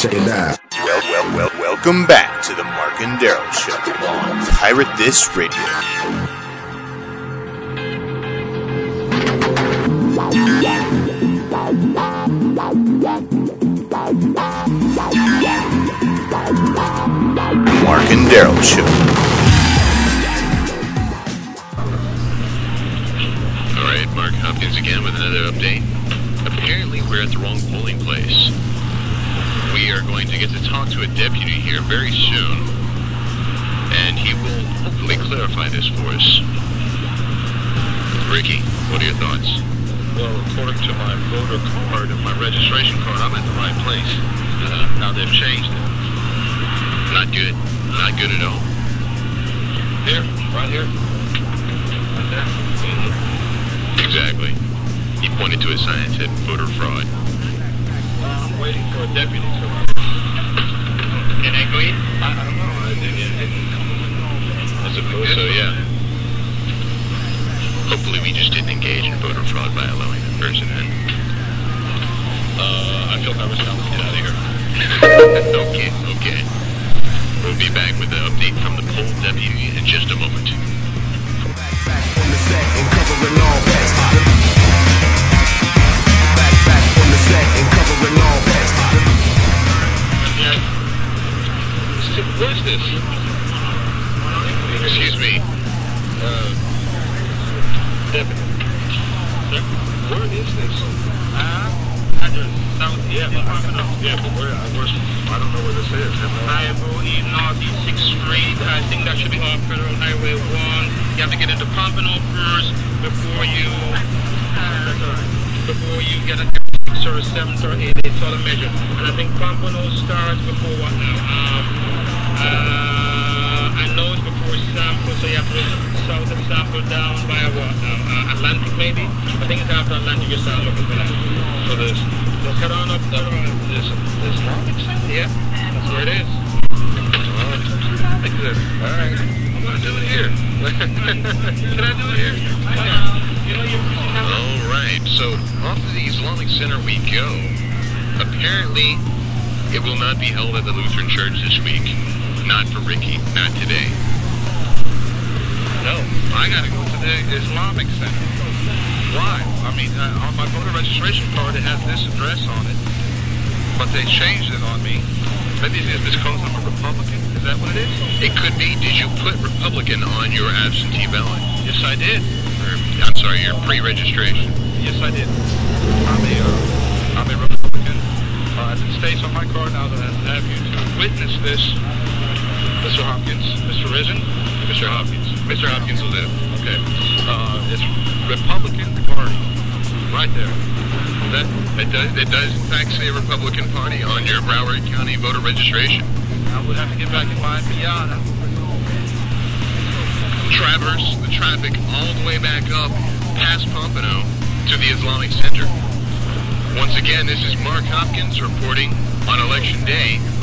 check it out. Welcome back to the Mark and Daryl Show on Pirate This Radio. Mark and Daryl Show. Alright, Mark Hopkins again with another update. Apparently we're at the wrong polling place. We are going to get to talk to a deputy here very soon, and he will hopefully clarify this for us. Ricky, what are your thoughts? Well, according to my voter card and my registration card, I'm at the right place. Now they've changed it. Not good. Not good at all. Here, right here. Right there. Mm-hmm. Exactly. He pointed to a sign that said voter fraud. I'm waiting for a deputy to come. Can I go in? I don't know. I didn't come. I suppose so, yeah. Hopefully we just didn't engage in voter fraud by allowing that person in. I feel nervous now. Let's get out of here. Okay. We'll be back with the update from the poll deputy in just a moment. Back on the set and covering all bets. Back on the set and covering all bets. Yeah. Where's this? Excuse me. Deputy. Where is this? Yeah, but where? I don't know where this is. I believe Northeast 6th Street. I think that should be off Federal Highway 1. You have to get into Pompano first before you get a 6th or a 7th or 8th sort of measure. And I think Pompano starts before what now? I know it's before Sample, so you have to go south of Sample down by what now? Atlantic maybe? I think it's after Atlantic you start looking for that. So this. Let's head on up there. This Islamic Center? Yeah, that's where it is. All right. I'm going to do it here. Can I do it here? All right, so off to the Islamic Center we go. Apparently, it will not be held at the Lutheran Church this week. Not for Ricky, not today. No, I got to go to the Islamic Center. Why? I mean, on my voter registration card, it has this address on it, but they changed it on me. Maybe this calls them a Republican? Is that what it is? It could be. Did you put Republican on your absentee ballot? Yes, I did. I'm sorry, your pre-registration. Yes, I did. I'm a Republican. As it states on my card now that I have you to witness this, Mr. Hopkins, Mr. Risen, Mr. Hopkins. Mr. Hopkins will do. Okay. It's Republican Party. Right there. It does in fact say Republican Party on your Broward County voter registration. I would have to get back in my pinata. Traverse the traffic all the way back up past Pompano to the Islamic Center. Once again, this is Mark Hopkins reporting on Election Day